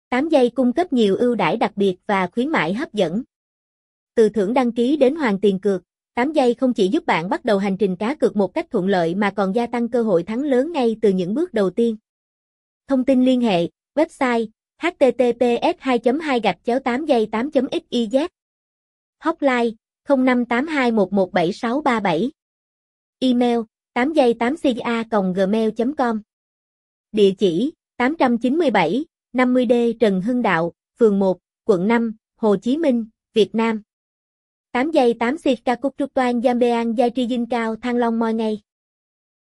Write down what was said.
8 giây cung cấp nhiều ưu đãi đặc biệt và khuyến mãi hấp dẫn. Từ thưởng đăng ký đến hoàn tiền cược, 8 giây không chỉ giúp bạn bắt đầu hành trình cá cược một cách thuận lợi mà còn gia tăng cơ hội thắng lớn ngay từ những bước đầu tiên. Thông tin liên hệ, website https://8giây8.xyz. Hotline 0582117637. Email 8giây8ca@gmail.com. Địa chỉ 897, 50D Trần Hưng Đạo, phường 1, quận 5, Hồ Chí Minh, Việt Nam. 8 giây 8 Sika Cúc Trúc Toan Giambean Gia Tri Dinh Cao Thăng Long Moi Ngay.